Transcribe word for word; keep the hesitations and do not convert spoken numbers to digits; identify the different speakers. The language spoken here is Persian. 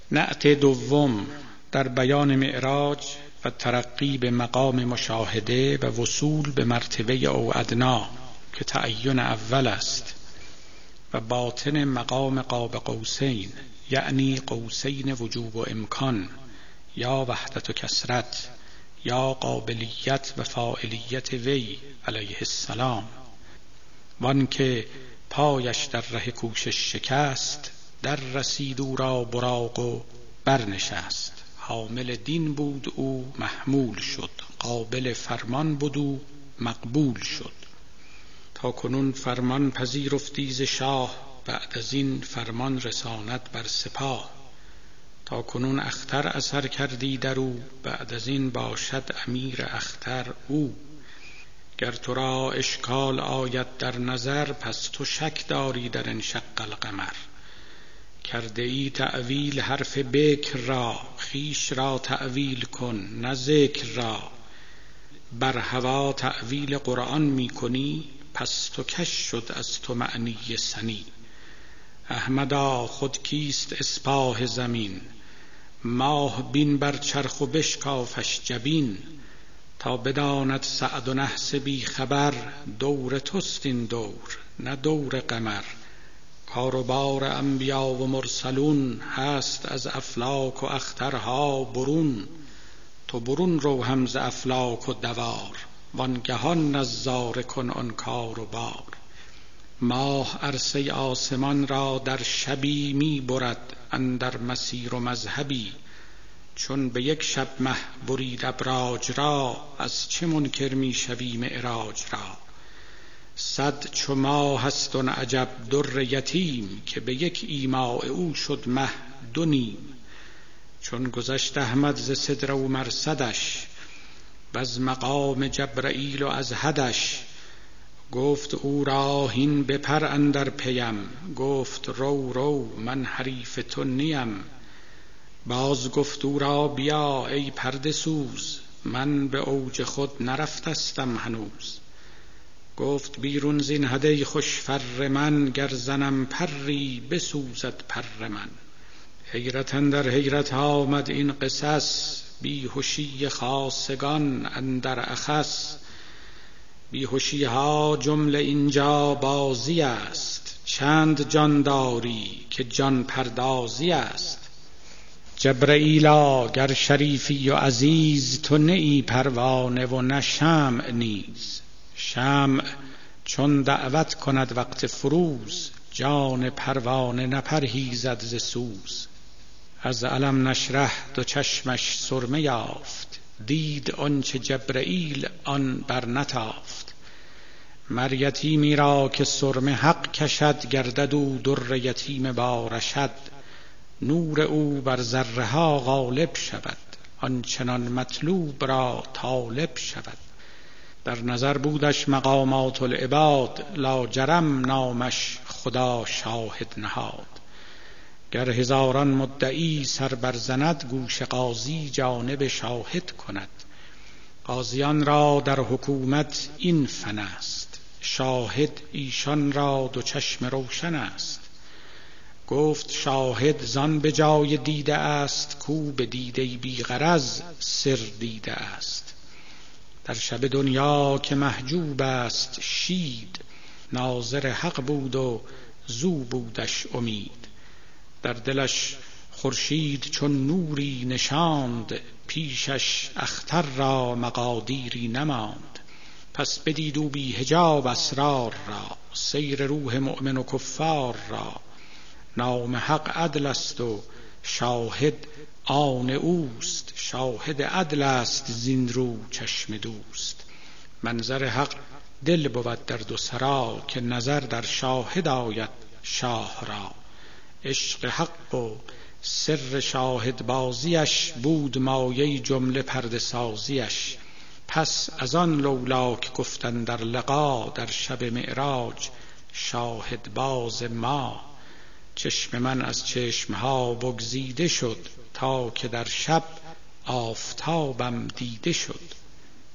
Speaker 1: نعت دوم در بیان معراج و ترقی به مقام مشاهده و وصول به مرتبه او ادنا که تعین اول است و باطن مقام قاب قوسین، یعنی قوسین وجوب و امکان، یا وحدت و کثرت، یا قابلیت و فاعلیت وی علیه السلام. وان که پایش در ره کوشش شکست، در رسید او را براق و برنشست. حامل دین بود او محمول شد، قابل فرمان بود او مقبول شد. تا کنون فرمان پذیرفتی ز شاه، بعد از این فرمان رساند بر سپاه. تا کنون اختر اثر کردی در او، بعد از این باشد امیر اختر او. گر تو را اشکال آید در نظر، پس تو شک داری در انشق القمر. کرده ای تأویل حرف بکر را، خویش را تأویل کن نه ذکر را. بر هوا تأویل قرآن می کنی، پس تو کش شد از تو معنی سنی. احمدا خود کیست اسپاه زمین، ماه بین بر چرخ و بشکافش جبین. تا بداند سعد و نحس بی خبر، دور توست این دور نه دور قمر. کاروبار انبیا و مرسلون، هست از افلاک و اخترها برون. تو برون رو هم ز افلاک و دوار، وانگهان نظاره کن آن کار و بار. ماه عرصه آسمان را در شبی می برد اندر مسیر و مذهبی. چون به یک شب مه برید ابراج را، از چه منکر می شوی معراج را. صد چو ماه هست آن عجب در یتیم، که به یک ایماع او شد مه دو نیم. چون گذشت احمد ز سدره و مرصدش، وز مقام جبرئیل و از حدش. گفت او را هین بپر اندر پیم، گفت رو رو من حریف تو نیم. باز گفت او را بیا ای پرده سوز، من به اوج خود نرفتستم هنوز. گفت بیرون زین حده خوش فر من، گر زنم پری بسوزد پر من. حیرت اندر حیرت آمد این قصص، بیهوشی خاصگان اندر اخص. بیهوشی ها جمله اینجا بازی است، چند جان داری که جان پردازی است. جبرئیلا گر شریفی و عزیز، تو نه ای پروانه و نه شمع نیز. شمع چون دعوت کند وقت فروز، جان پروانه نپرهیزد ز سوز. از علم نشرح دو چشمش سرمه یافت، دید آنچه جبرئیل آن بر نتافت. مر یتیمی را که سرمه حق کشد، گردد او در یتیم بارشد. نور او بر ذره ها غالب شود، آنچنان مطلوب را طالب شود. در نظر بودش مقامات العباد، لاجرم نامش خدا شاهد نهاد. گر هزاران مدعی سر برزند، گوش قاضی جانب شاهد کند. قاضیان را در حکومت این فن است، شاهد ایشان را دو چشم روشن است. گفت شاهد زان به جای دیده است، کو به دیده بی غرض سر دیده است. در شب دنیا که محجوب است شید، ناظر حق بود و زو بودش امید. در دلش خورشید چون نوری نشاند، پیشش اختر را مقادیری نماند. پس بدید او بی حجاب اسرار را، سیر روح مؤمن و کفار را. نام حق عدل است و شاهد آن اوست، شاهد عدل است زین رو چشم دوست. منظر حق دل بود در دو سرا، که نظر در شاهد آید شاه را. عشق حق و سر شاهد بازیش، بود مایه جمله پرده سازیش. پس از آن لولا که گفتن در لقا، در شب معراج شاهد باز ما. چشم من از چشمها بگزیده شد، تا که در شب آفتابم دیده شد.